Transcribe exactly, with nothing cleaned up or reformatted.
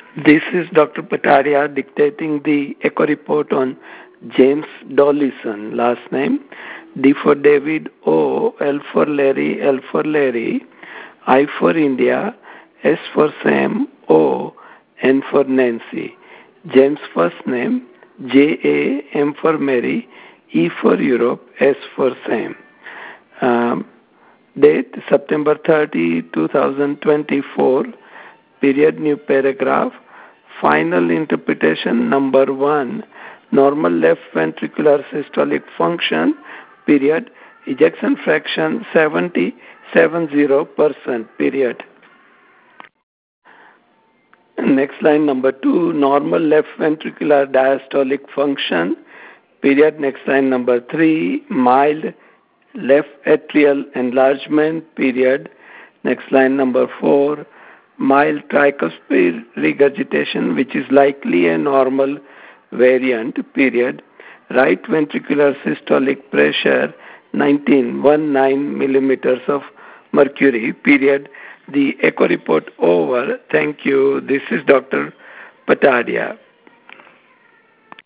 This is Doctor Pataria dictating the echo report on James Dollison, last name D for David, O, L for Larry, L for Larry, I for India, S for Sam, O, N for Nancy. James' first name J A, M for Mary, E for Europe, S for Sam. Um, date September thirtieth, twenty twenty-four. Period, new paragraph. Final interpretation number one. Normal left ventricular systolic function. Period. Ejection fraction seventy percent. Period. Next line number two. Normal left ventricular diastolic function. Period. Next line number three. Mild left atrial enlargement. Period. Next line number four. Mild tricuspid regurgitation, which is likely a normal variant, period. Right ventricular systolic pressure, nineteen millimeters of mercury, period. The echo report over. Thank you. This is Doctor Patadia.